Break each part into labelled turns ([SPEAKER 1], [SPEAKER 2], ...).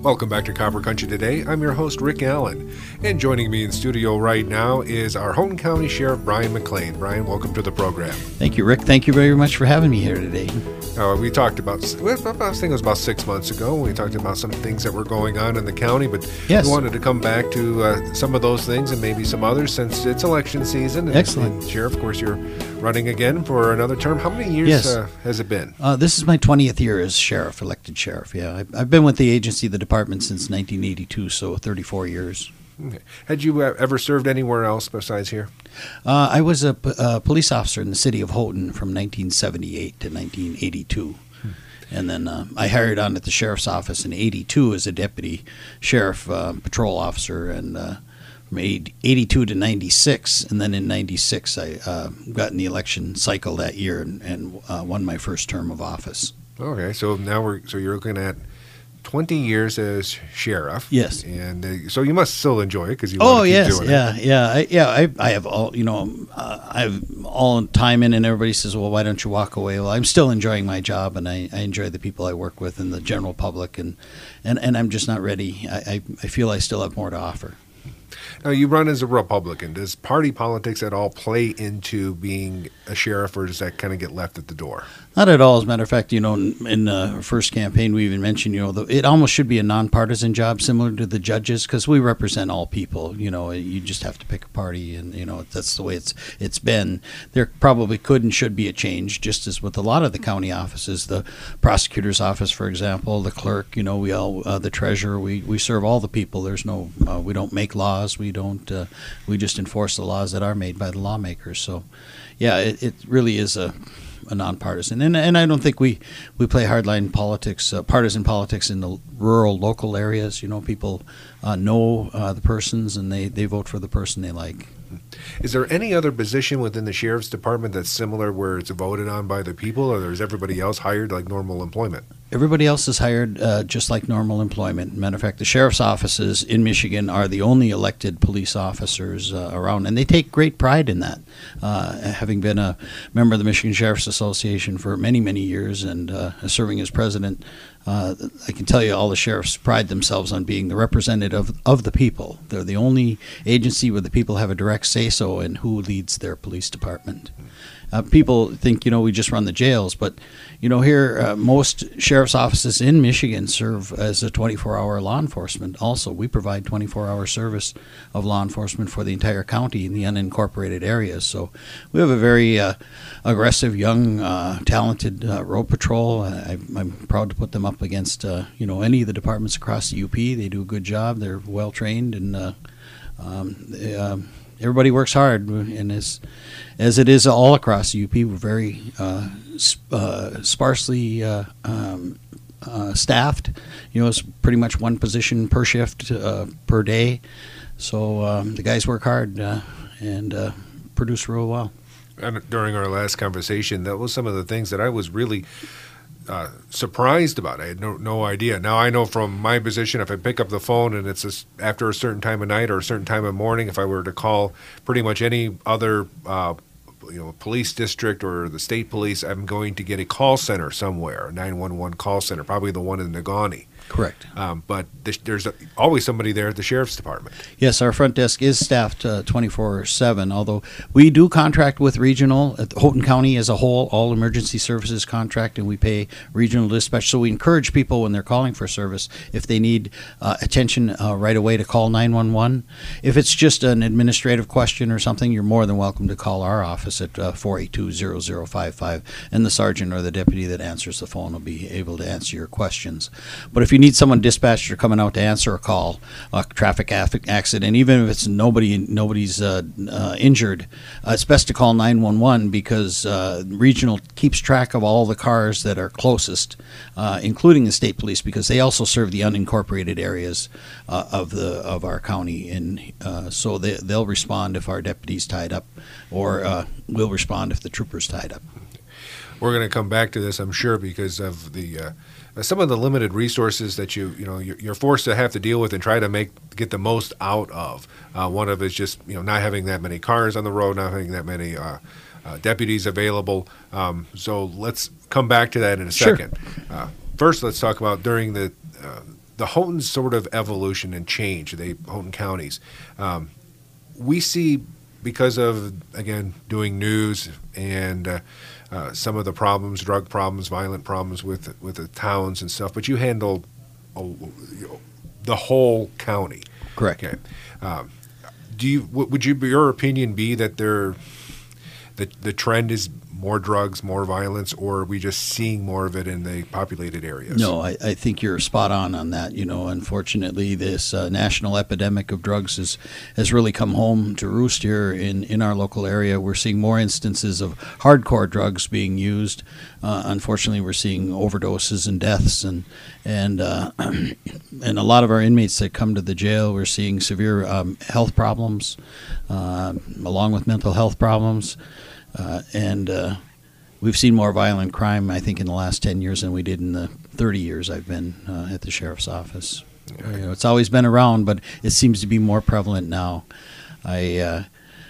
[SPEAKER 1] Welcome back to Copper Country Today. I'm your host, Rick Allen. And joining me in studio right now is our Houghton County Sheriff, Brian McLean. Brian, welcome to the program.
[SPEAKER 2] Thank you, Rick. Thank you very much for having me here today.
[SPEAKER 1] We talked about, I think it was about 6 months ago, we talked about some things that were going on in the county, but
[SPEAKER 2] yes,
[SPEAKER 1] we wanted to come back to some of those things and maybe some others since it's election season.
[SPEAKER 2] Excellent.
[SPEAKER 1] And Sheriff, of course, you're running again for another term. How many years has it been?
[SPEAKER 2] This is my 20th year as sheriff, elected sheriff. Yeah, I've been with the agency, the department, since 1982, so 34 years.
[SPEAKER 1] Okay. Had you ever served anywhere else besides here?
[SPEAKER 2] I was a police officer in the city of Houghton from 1978 to 1982. And then I hired on at the sheriff's office in 82 as a deputy sheriff patrol officer, and from 82 to 96. And then in 96, I got in the election cycle that year and won my first term of office.
[SPEAKER 1] Okay, so now you're looking at 20 years as sheriff.
[SPEAKER 2] Yes.
[SPEAKER 1] And so you must still enjoy it because you want to keep doing it.
[SPEAKER 2] I have all, I have all time in, and everybody says, well, why don't you walk away? Well, I'm still enjoying my job, and I enjoy the people I work with and the general public, and I'm just not ready. I feel I still have more to offer.
[SPEAKER 1] Now, you run as a Republican. Does party politics at all play into being a sheriff, or does that kind of get left at the door?
[SPEAKER 2] Not at all. As a matter of fact, in the first campaign, we even mentioned, it almost should be a nonpartisan job, similar to the judges, because we represent all people. You just have to pick a party, and that's the way it's been. There probably could and should be a change, just as with a lot of the county offices, the prosecutor's office, for example, the clerk. We all, the treasurer. We serve all the people. There's no, we don't make laws. We don't. We just enforce the laws that are made by the lawmakers. So, yeah, it really is a nonpartisan, and I don't think we play hardline politics, partisan politics in the rural, local areas. People know the persons, and they vote for the person they like.
[SPEAKER 1] Is there any other position within the sheriff's department that's similar, where it's voted on by the people, or is everybody else hired like normal employment?
[SPEAKER 2] Everybody else is hired just like normal employment. Matter of fact, the sheriff's offices in Michigan are the only elected police officers around, and they take great pride in that. Having been a member of the Michigan Sheriff's Association for many, many years and serving as president, I can tell you all the sheriffs pride themselves on being the representative of the people. They're the only agency where the people have a direct say-so in who leads their police department. People think, we just run the jails, but, here most sheriff's offices in Michigan serve as a 24-hour law enforcement. Also, we provide 24-hour service of law enforcement for the entire county in the unincorporated areas. So we have a very aggressive, young, talented road patrol. I'm proud to put them up against, any of the departments across the UP. They do a good job. They're well-trained, and everybody works hard, and as it is all across the UP, we're very sparsely staffed. It's pretty much one position per shift per day. So the guys work hard and produce real well.
[SPEAKER 1] And during our last conversation, that was some of the things that I was really surprised about. I had no idea. Now I know from my position, if I pick up the phone and it's after a certain time of night or a certain time of morning, if I were to call pretty much any other police district or the state police, I'm going to get a call center somewhere, a 911 call center, probably the one in Negaunee.
[SPEAKER 2] Correct.
[SPEAKER 1] But there's always somebody there at the sheriff's department.
[SPEAKER 2] Yes, our front desk is staffed 24/7, although we do contract with regional. Houghton County as a whole, all emergency services contract, and we pay regional dispatch. So we encourage people when they're calling for service, if they need attention right away, to call 911. If it's just an administrative question or something, you're more than welcome to call our office at 482-0055, and the sergeant or the deputy that answers the phone will be able to answer your questions. But if you need someone dispatched or coming out to answer a call, a traffic accident, even if it's nobody's injured, it's best to call 911 because regional keeps track of all the cars that are closest, including the state police, because they also serve the unincorporated areas of our county, and so they'll respond if our deputy's tied up, or we'll respond if the trooper's tied up.
[SPEAKER 1] We're going to come back to this, I'm sure, because of the some of the limited resources that you're forced to have to deal with and try to get the most out of. One of it is just not having that many cars on the road, not having that many deputies available. So let's come back to that in a second. First, let's talk about during the the Houghton sort of evolution and change, Houghton counties, we see because of, again, doing news and some of the problems, drug problems, violent problems with the towns and stuff, but you handle the whole county.
[SPEAKER 2] Correct.
[SPEAKER 1] Okay. Would your opinion be that the trend is more drugs, more violence, or are we just seeing more of it in the populated areas?
[SPEAKER 2] No, I think you're spot on that. Unfortunately, this national epidemic of drugs has really come home to roost here in our local area. We're seeing more instances of hardcore drugs being used. Unfortunately, we're seeing overdoses and deaths, and a lot of our inmates that come to the jail, we're seeing severe health problems, along with mental health problems. We've seen more violent crime, I think, in the last 10 years than we did in the 30 years I've been at the sheriff's office. Yeah. It's always been around, but it seems to be more prevalent now. I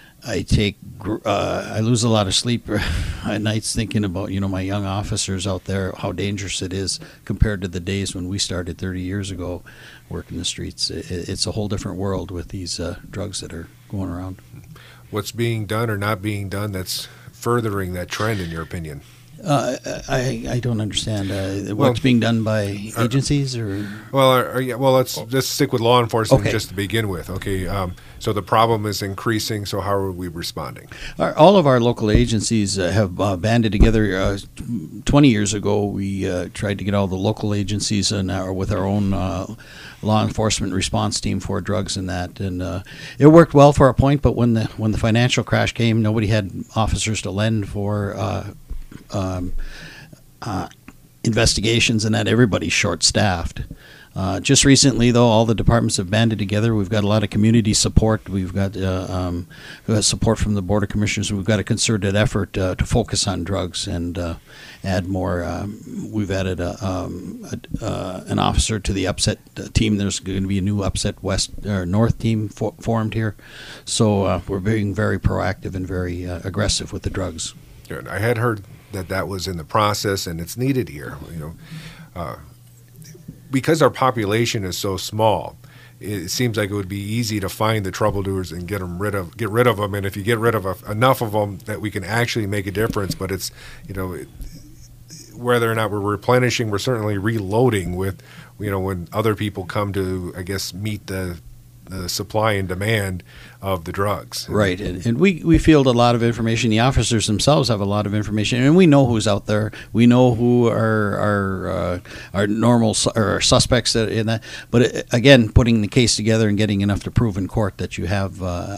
[SPEAKER 2] lose a lot of sleep at nights thinking about, my young officers out there, how dangerous it is compared to the days when we started 30 years ago working the streets. It's a whole different world with these drugs that are going around.
[SPEAKER 1] What's being done or not being done that's furthering that trend, in your opinion?
[SPEAKER 2] I don't understand. What's being done by agencies or?
[SPEAKER 1] Let's just stick with law enforcement
[SPEAKER 2] Okay.
[SPEAKER 1] just to begin with. Okay, so the problem is increasing. So how are we responding?
[SPEAKER 2] All of our local agencies have banded together. 20 years ago, we tried to get all the local agencies with our own law enforcement response team for drugs and that, and it worked well for a point. But when the financial crash came, nobody had officers to lend for investigations, and that everybody's short-staffed. Just recently, though, all the departments have banded together. We've got a lot of community support. We've got support from the Board of Commissioners. We've got a concerted effort to focus on drugs and add more. We've added an officer to the upset team. There's going to be a new upset west or north team formed here. So we're being very proactive and very aggressive with the drugs.
[SPEAKER 1] Good. I had heard that was in the process, and it's needed here. Because our population is so small, it seems like it would be easy to find the troubledoers and get rid of them. And if you get rid of enough of them, that we can actually make a difference. But it's whether or not we're replenishing, we're certainly reloading with when other people come to, I guess, meet the supply and demand of the drugs.
[SPEAKER 2] Right, and we field a lot of information. The officers themselves have a lot of information, and we know who's out there. We know who are normal or suspects in that. But again, putting the case together and getting enough to prove in court that you have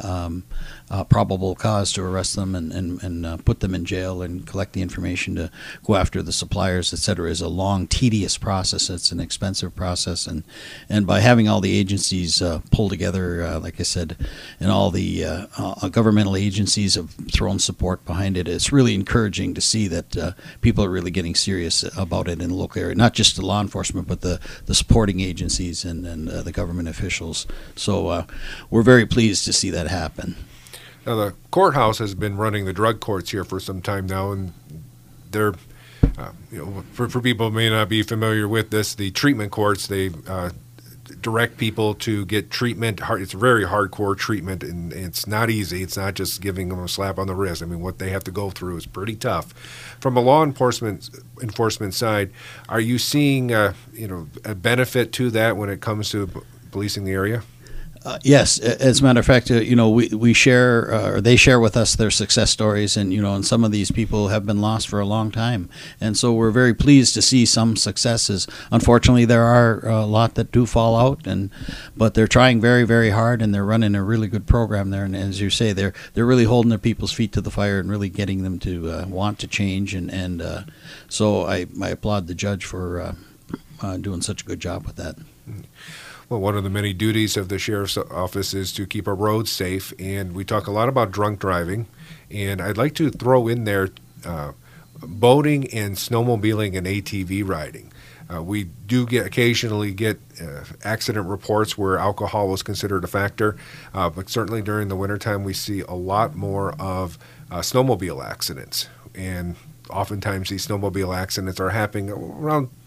[SPEAKER 2] probable cause to arrest them and put them in jail and collect the information to go after the suppliers, et cetera, is a long, tedious process. It's an expensive process, and by having all the agencies pull together, like I said, and all the governmental agencies have thrown support behind it, it's really encouraging to see that people are really getting serious about it in the local area, not just the law enforcement, but the supporting agencies and the government officials. So we're very pleased to see that happen.
[SPEAKER 1] Now, the courthouse has been running the drug courts here for some time now, and they're, for people who may not be familiar with this, the treatment courts, they direct people to get treatment. It's very hardcore treatment, and it's not easy. It's not just giving them a slap on the wrist. I mean, what they have to go through is pretty tough. From a law enforcement side, are you seeing a benefit to that when it comes to policing the area?
[SPEAKER 2] Yes, as a matter of fact, we share, or they share with us their success stories, and some of these people have been lost for a long time, and so we're very pleased to see some successes. Unfortunately, there are a lot that do fall out, but they're trying very, very hard, and they're running a really good program there. And as you say, they're really holding their people's feet to the fire and really getting them to want to change, and so I applaud the judge for doing such a good job with that.
[SPEAKER 1] Well, one of the many duties of the sheriff's office is to keep our roads safe, and we talk a lot about drunk driving, and I'd like to throw in there boating and snowmobiling and ATV riding. We do occasionally get accident reports where alcohol was considered a factor, but certainly during the wintertime we see a lot more of snowmobile accidents, and oftentimes these snowmobile accidents are happening around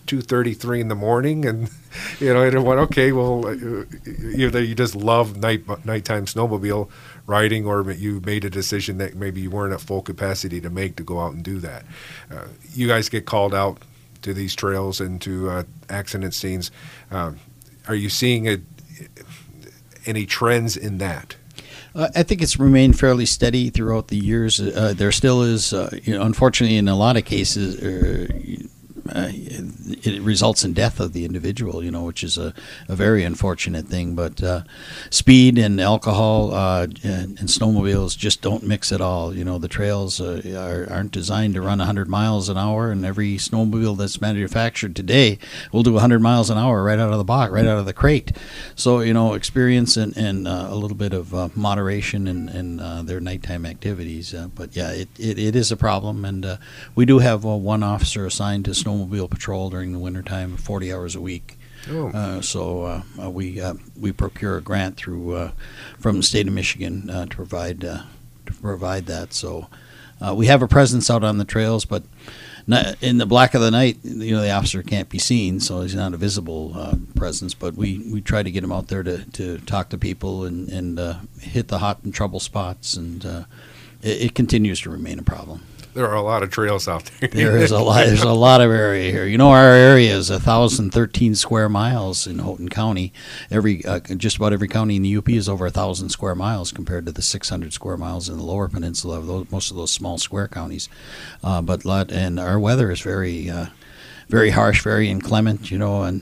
[SPEAKER 1] 2:33 in the morning, and I went, okay, well, either you just love nighttime snowmobile riding, or you made a decision that maybe you weren't at full capacity to go out and do that. You guys get called out to these trails and to accident scenes. Are you seeing any trends in that?
[SPEAKER 2] I think it's remained fairly steady throughout the years. There still is, unfortunately, in a lot of cases, it results in death of the individual, which is a very unfortunate thing. But speed and alcohol and snowmobiles just don't mix at all. The trails aren't designed to run 100 miles an hour, and every snowmobile that's manufactured today will do 100 miles an hour right out of the box, right out of the crate. So, experience and a little bit of moderation in their nighttime activities. But yeah, it is a problem, and we do have one officer assigned to snowmobile patrol during the wintertime, 40 hours a week. So we procure a grant from the state of Michigan to provide that. So we have a presence out on the trails, but in the black of the night, the officer can't be seen, so he's not a visible presence. But we try to get him out there to talk to people and hit the hot and trouble spots, and it continues to remain a problem.
[SPEAKER 1] There are a lot of trails out there.
[SPEAKER 2] There's a lot of area here. Our area is 1,013 square miles in Houghton County. Just about every county in the UP is over 1,000 square miles compared to the 600 square miles in the Lower Peninsula of most of those small square counties. And our weather is very, very harsh, very inclement. And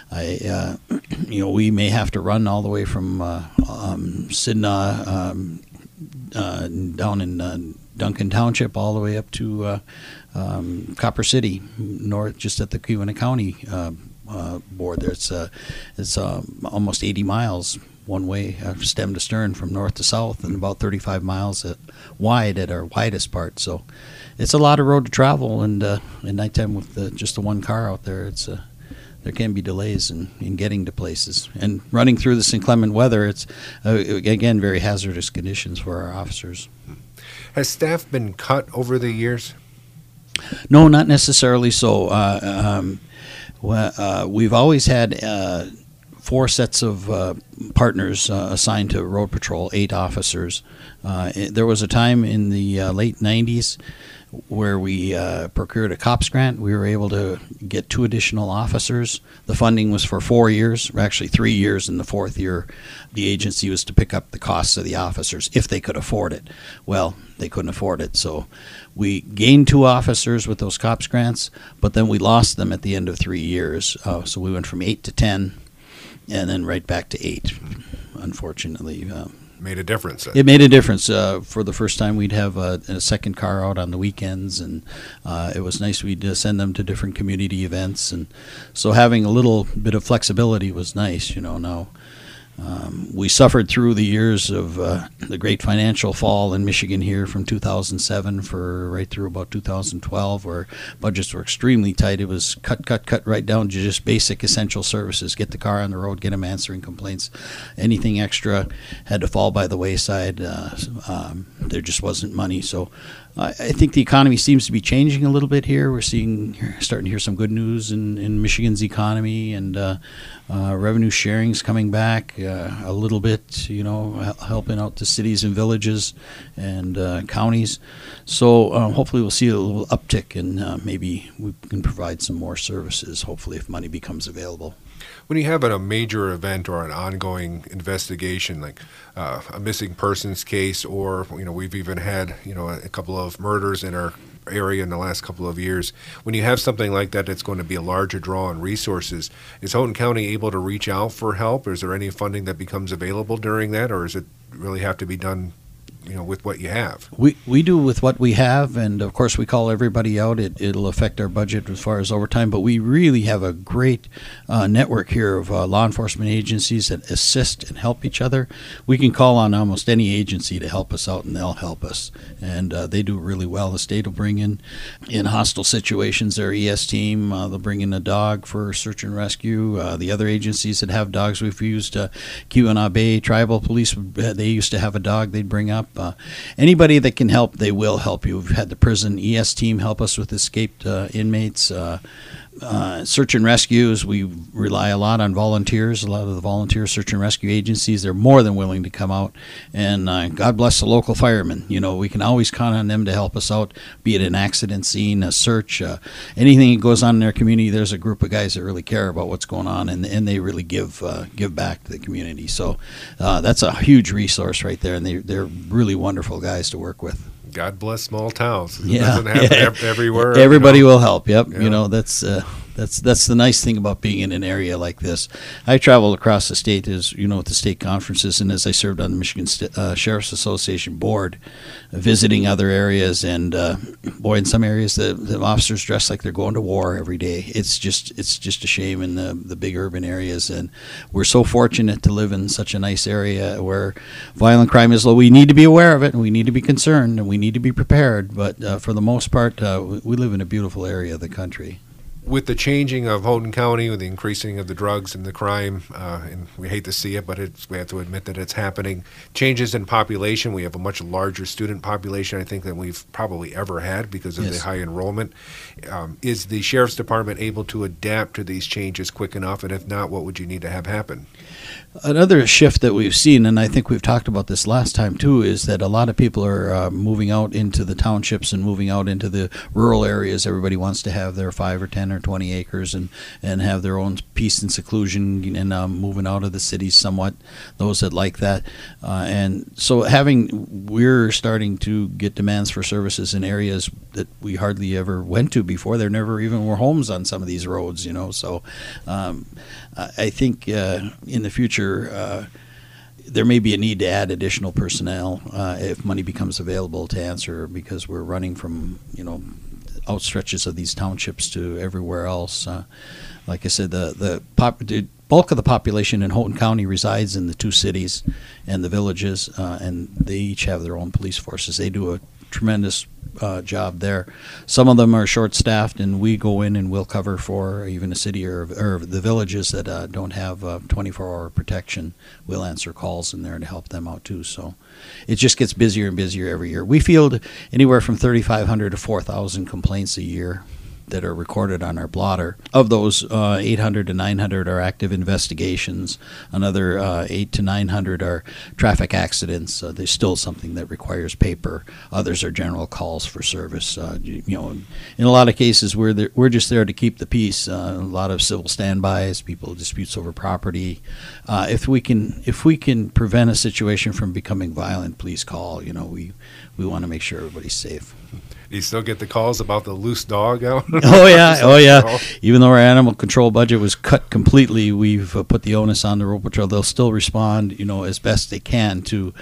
[SPEAKER 2] we may have to run all the way from Sidna down in Duncan Township all the way up to Copper City, north, just at the Keweenaw County board there. It's almost 80 miles one way, stem to stern, from north to south, and about 35 miles wide at our widest part. So it's a lot of road to travel, and at nighttime with just the one car out there, there can be delays in getting to places. And running through this inclement weather, it's, again, very hazardous conditions for our officers.
[SPEAKER 1] Has staff been cut over the years?
[SPEAKER 2] No, not necessarily so. We've always had 4 sets of partners assigned to Road Patrol, 8 officers. There was a time in the late 90s where we procured a COPS grant. We were able to get 2 additional officers. The funding was for 4 years, actually 3 years. In the 4th year, the agency was to pick up the costs of the officers if they could afford it. Well, they couldn't afford it, so we gained 2 officers with those COPS grants, but then we lost them at the end of 3 years. So we went from 8 to 10, and then right back to 8, unfortunately.
[SPEAKER 1] Made a difference.
[SPEAKER 2] It made a difference. For the first time, we'd have a second car out on the weekends, and it was nice. We'd send them to different community events, and so having a little bit of flexibility was nice. Now we suffered through the years of the great financial fall in Michigan here from 2007 for right through about 2012, where budgets were extremely tight. It was cut right down to just basic essential services. Get the car on the road, get them answering complaints. Anything extra had to fall by the wayside. There just wasn't money. So I think the economy seems to be changing a little bit here. We're starting to hear some good news in Michigan's economy, and revenue sharing's coming back a little bit, helping out the cities and villages and counties. So hopefully we'll see a little uptick, and maybe we can provide some more services, hopefully, if money becomes available.
[SPEAKER 1] When you have a major event or an ongoing investigation, like a missing persons case, or we've even had a couple of murders in our area in the last couple of years, when you have something like that that's going to be a larger draw on resources, is Houghton County able to reach out for help? Or is there any funding that becomes available during that, or does it really have to be done with what you have?
[SPEAKER 2] We do with what we have, and of course we call everybody out. It'll affect our budget as far as overtime, but we really have a great network here of law enforcement agencies that assist and help each other. We can call on almost any agency to help us out, and they'll help us, and they do really well. The state will bring in hostile situations their ES team. They'll bring in a dog for search and rescue. The other agencies that have dogs, we've used Keweenaw Bay Tribal Police. They used to have a dog they'd bring up. Anybody that can help, they will help you. We've had the prison ES team help us with escaped inmates. search and rescues, we rely a lot on volunteers. A lot of the volunteer search and rescue agencies, they're more than willing to come out. And God bless the local firemen. We can always count on them to help us out, be it an accident scene, a search, anything that goes on in their community. There's a group of guys that really care about what's going on, and they really give back to the community. So that's a huge resource right there, and they're really wonderful guys to work with.
[SPEAKER 1] God bless small towns. It
[SPEAKER 2] Yeah,
[SPEAKER 1] doesn't happen everywhere.
[SPEAKER 2] Everybody will help. Yep.
[SPEAKER 1] Yeah.
[SPEAKER 2] That's the nice thing about being in an area like this. I traveled across the state at the state conferences, and as I served on the Michigan Sheriff's Association board, visiting other areas, and boy, in some areas the officers dress like they're going to war every day. It's just a shame in the big urban areas, and we're so fortunate to live in such a nice area where violent crime is low. We need to be aware of it, and we need to be concerned, and we need to be prepared. But for the most part, we live in a beautiful area of the country.
[SPEAKER 1] With the changing of Houghton County, with the increasing of the drugs and the crime, and we hate to see it, but we have to admit that it's happening. Changes in population. We have a much larger student population, I think, than we've probably ever had because of the high enrollment. Is the Sheriff's Department able to adapt to these changes quick enough? And if not, what would you need to have happen?
[SPEAKER 2] Another shift that we've seen, and I think we've talked about this last time too, is that a lot of people are moving out into the townships and moving out into the rural areas. Everybody wants to have their 5 or 10 or 20 acres and have their own peace and seclusion, and moving out of the cities somewhat, those that like that. And so we're starting to get demands for services in areas that we hardly ever went to before. There never even were homes on some of these roads, So I think in the future, there may be a need to add additional personnel if money becomes available to answer, because we're running from outstretches of these townships to everywhere else. Like I said, the bulk of the population in Houghton County resides in the two cities and the villages, and they each have their own police forces. They do a tremendous job there. Some of them are short-staffed, and we go in and we'll cover for even a city or the villages that don't have 24-hour protection. We'll answer calls in there to help them out too. So it just gets busier and busier every year. We field anywhere from 3,500 to 4,000 complaints a year that are recorded on our blotter. Of those, 800 to 900 are active investigations. Another 800 to 900 are traffic accidents. There's still something that requires paper. Others are general calls for service. In a lot of cases, we're just there to keep the peace. A lot of civil standbys, disputes over property. If we can prevent a situation from becoming violent, please call. We want to make sure everybody's safe.
[SPEAKER 1] Do you still get the calls about the loose dog out?
[SPEAKER 2] Oh yeah. Even though our animal control budget was cut completely, we've put the onus on the road patrol. They'll still respond, as best they can to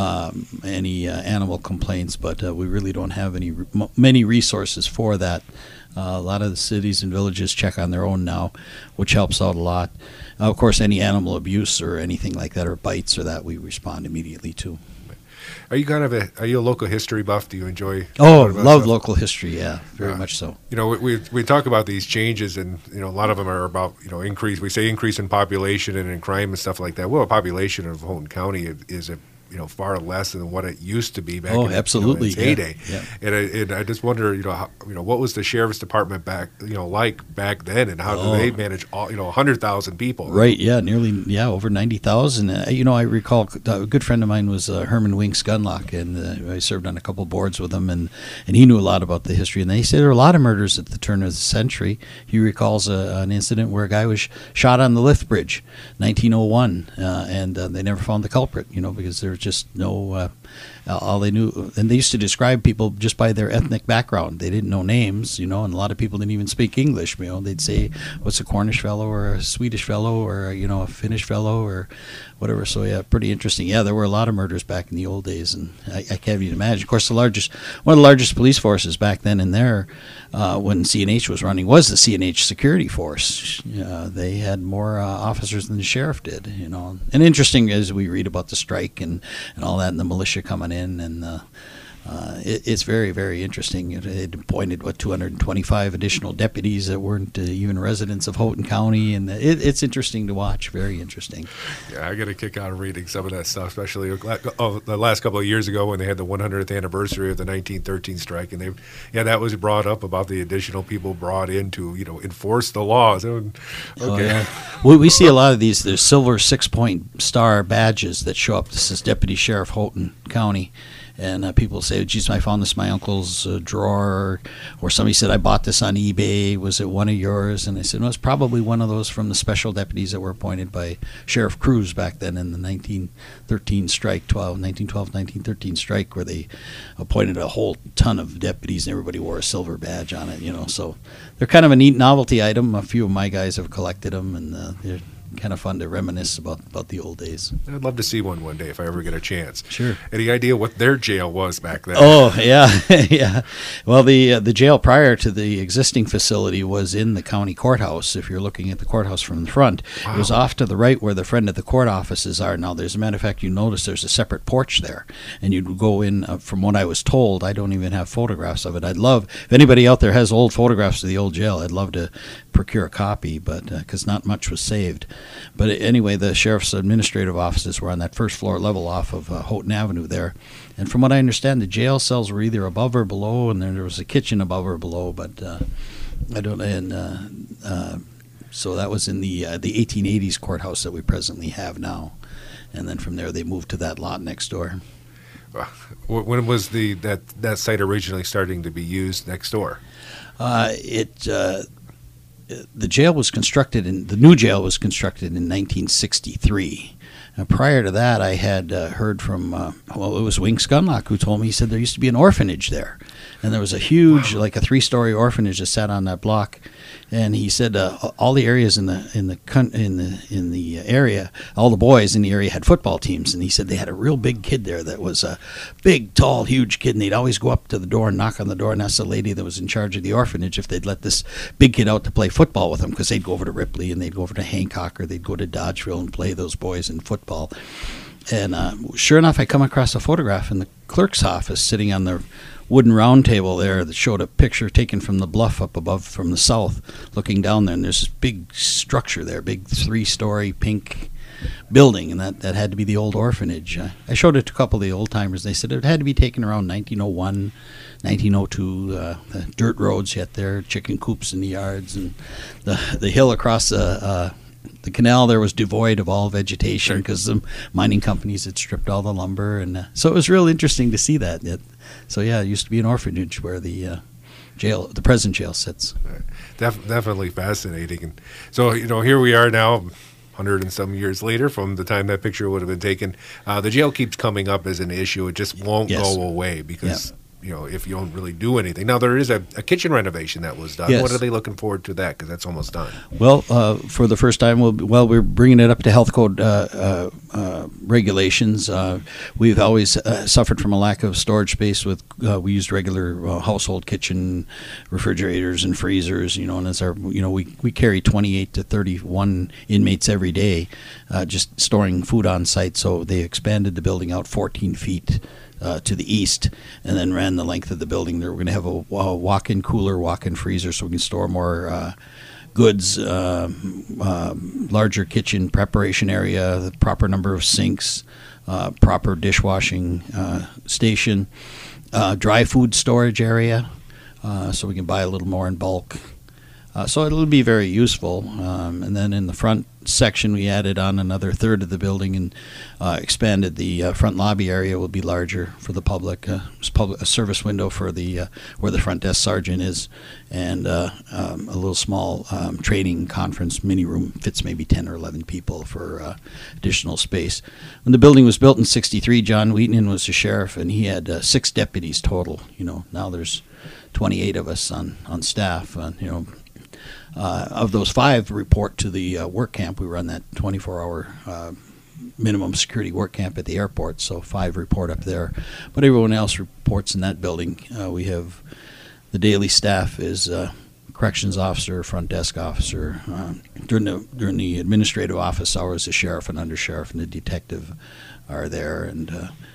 [SPEAKER 2] any animal complaints, but we really don't have many resources for that. A lot of the cities and villages check on their own now, which helps out a lot. Of course, any animal abuse or anything like that, or bites or that, we respond immediately to.
[SPEAKER 1] Are you are you a local history buff? Do you enjoy?
[SPEAKER 2] Love local history. Yeah, very much so.
[SPEAKER 1] We talk about these changes, and a lot of them are about increase. We say increase in population and in crime and stuff like that. Well, a population of Houghton County is far less than what it used to be back in
[SPEAKER 2] absolutely.
[SPEAKER 1] Its heyday.
[SPEAKER 2] Yeah.
[SPEAKER 1] And I just wonder, what was the sheriff's department back back then, and how do they manage all 100,000 people?
[SPEAKER 2] Right. Yeah. Nearly. Over 90,000. I recall a good friend of mine was Herman Winks Gunlock, and I served on a couple boards with him, and he knew a lot about the history. And he said there were a lot of murders at the turn of the century. He recalls an incident where a guy was shot on the lift bridge, 1901, and they never found the culprit. Because there was just no all they knew, and they used to describe people just by their ethnic background. They didn't know names, and a lot of people didn't even speak English. They'd say, what's a Cornish fellow or a Swedish fellow or a Finnish fellow or whatever. So yeah, pretty interesting. Yeah, there were a lot of murders back in the old days, and I can't even imagine. Of course, one of the largest police forces back then in there, when CNH was running, was the CNH security force. They had more officers than the sheriff did. And interesting as we read about the strike and all that, and the militia coming in, and It's very, very interesting. It appointed 225 additional deputies that weren't even residents of Houghton County, and it's interesting to watch. Very interesting.
[SPEAKER 1] Yeah, I get a kick out of reading some of that stuff, especially the last couple of years ago when they had the 100th anniversary of the 1913 strike, and that was brought up about the additional people brought in to enforce the laws. Okay.
[SPEAKER 2] Oh, yeah. We see a lot of these. There's silver 6-point star badges that show up. This is Deputy Sheriff Houghton County. And people say, geez, I found this in my uncle's drawer. Or somebody said, I bought this on eBay. Was it one of yours? And I said, no, it's probably one of those from the special deputies that were appointed by Sheriff Cruz back then in the 1913 strike, 1913 strike, where they appointed a whole ton of deputies and everybody wore a silver badge on it, So they're kind of a neat novelty item. A few of my guys have collected them, and they're kind of fun to reminisce about the old days.
[SPEAKER 1] I'd love to see one day if I ever get a chance.
[SPEAKER 2] Sure.
[SPEAKER 1] Any idea what their jail was back then?
[SPEAKER 2] Oh, yeah. Yeah. Well, the jail prior to the existing facility was in the county courthouse. If you're looking at the courthouse from the front, It was off to the right where the friend of the court offices are now. There's a matter of fact, you notice there's a separate porch there, and you'd go in. From what I was told, I don't even have photographs of it. I'd love, if anybody out there has old photographs of the old jail, I'd love to procure a copy, but because not much was saved. But anyway, the sheriff's administrative offices were on that first floor level off of Houghton Avenue there. And from what I understand, the jail cells were either above or below, and there was a kitchen above or below. But I don't. And so that was in the 1880s courthouse that we presently have now. And then from there, they moved to that lot next door.
[SPEAKER 1] When was that site originally starting to be used next door?
[SPEAKER 2] The jail was constructed the new jail was constructed in 1963. Prior to that, I had heard from, it was Wing Scunlock who told me, he said there used to be an orphanage there. And there was a huge, like a 3-story orphanage that sat on that block. And he said all the areas in the area, all the boys in the area had football teams. And he said they had a real big kid there that was a big, tall, huge kid. And they'd always go up to the door and knock on the door and ask the lady that was in charge of the orphanage if they'd let this big kid out to play football with them, because they'd go over to Ripley and they'd go over to Hancock or they'd go to Dodgeville and play those boys in football. And sure enough, I come across a photograph in the clerk's office sitting on the wooden round table there that showed a picture taken from the bluff up above from the south, looking down there, and there's this big structure there, big 3-story pink building, and that had to be the old orphanage. I showed it to a couple of the old timers. They said it had to be taken around 1901, 1902. The dirt roads yet there, chicken coops in the yards, and the hill across the canal there was devoid of all vegetation because the mining companies had stripped all the lumber, and so it was real interesting to see that. So yeah, it used to be an orphanage where the present jail sits.
[SPEAKER 1] Definitely fascinating. And so here we are now, 100 and some years later from the time that picture would have been taken. The jail keeps coming up as an issue. It just won't go away because if you don't really do anything. Now, there is a kitchen renovation that was done.
[SPEAKER 2] Yes.
[SPEAKER 1] What are they looking forward to that? Because that's almost done.
[SPEAKER 2] Well, for the first time, we're bringing it up to health code regulations. We've always suffered from a lack of storage space. We used regular household kitchen refrigerators and freezers, and as our, we carry 28 to 31 inmates every day, just storing food on site. So they expanded the building out 14 feet. To the east, and then ran the length of the building. We're going to have a walk-in cooler, walk-in freezer, so we can store more goods, larger kitchen preparation area, the proper number of sinks, proper dishwashing station, dry food storage area, so we can buy a little more in bulk. So it'll be very useful. And then in the front section, we added on another third of the building and expanded the front lobby area. Will be larger for the public, a service window for the where the front desk sergeant is, and a little small training conference mini room fits maybe 10 or 11 people for additional space. When the building was built in '63, John Wheaton was the sheriff, and he had 6 deputies total. Now there's 28 of us on staff. Of those 5 report to the work camp. We run that 24-hour minimum security work camp at the airport, so 5 report up there. But everyone else reports in that building. We have the daily staff is corrections officer, front desk officer. During the administrative office hours, the sheriff and undersheriff and the detective are there, and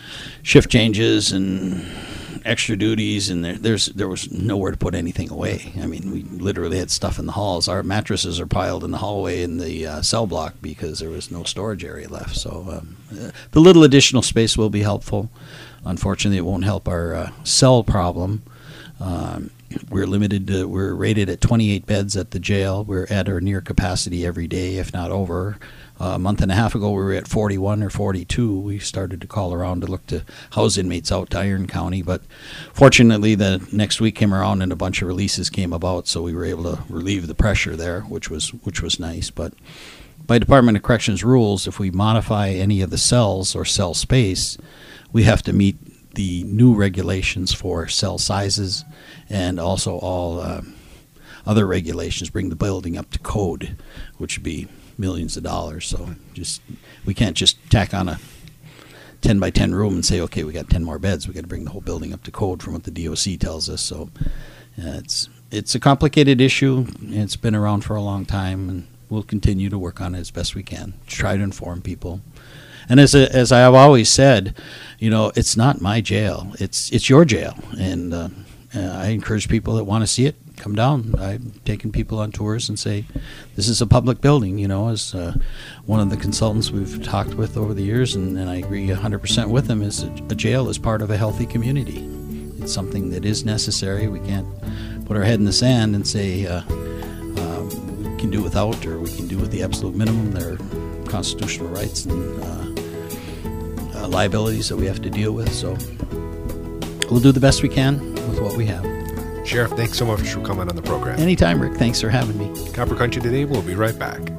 [SPEAKER 2] shift changes and extra duties, and there was nowhere to put anything away. I mean, we literally had stuff in the halls. Our mattresses are piled in the hallway in the cell block because there was no storage area left. So the little additional space will be helpful. Unfortunately, it won't help our cell problem. We're limited to, we're rated at 28 beds at the jail. We're at or near capacity every day, if not over. A month and a half ago, we were at 41 or 42. We started to call around to look to house inmates out to Iron County, but fortunately, the next week came around and a bunch of releases came about, so we were able to relieve the pressure there, which was nice. But by Department of Corrections rules, if we modify any of the cells or cell space, we have to meet the new regulations for cell sizes and also all other regulations, bring the building up to code, which would be millions of dollars. So we can't just tack on a 10 by 10 room and say, okay, we got 10 more beds. We got to bring the whole building up to code from what the DOC tells us. So it's a complicated issue. It's been around for a long time, and we'll continue to work on it as best we can to try to inform people. And as I have always said, it's not my jail. It's your jail, and I encourage people that want to see it, come down. I've taken people on tours and say, this is a public building, as one of the consultants we've talked with over the years, and I agree 100% with them, is a jail is part of a healthy community. It's something that is necessary. We can't put our head in the sand and say we can do without, or we can do with the absolute minimum. There are constitutional rights and liabilities that we have to deal with. So we'll do the best we can with what we have.
[SPEAKER 1] Sheriff, thanks so much for coming on the program.
[SPEAKER 2] Anytime, Rick. Thanks for having me.
[SPEAKER 1] Copper Country Today, we'll be right back.